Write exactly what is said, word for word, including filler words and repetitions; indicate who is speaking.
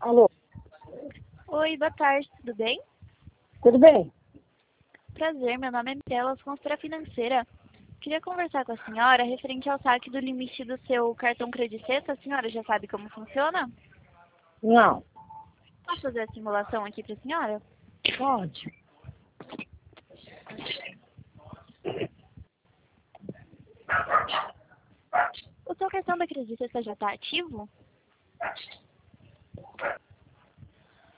Speaker 1: Alô,
Speaker 2: Oi, boa tarde, tudo bem?
Speaker 1: tudo bem?
Speaker 2: Prazer, meu nome é Michela, sou consultora financeira. Queria conversar com a senhora referente ao saque do limite do seu cartão Credit Sexta. A senhora já sabe como funciona?
Speaker 1: Não,
Speaker 2: Posso fazer a simulação aqui para a senhora?
Speaker 1: pode.
Speaker 2: O seu cartão da Credit Sexta já está ativo?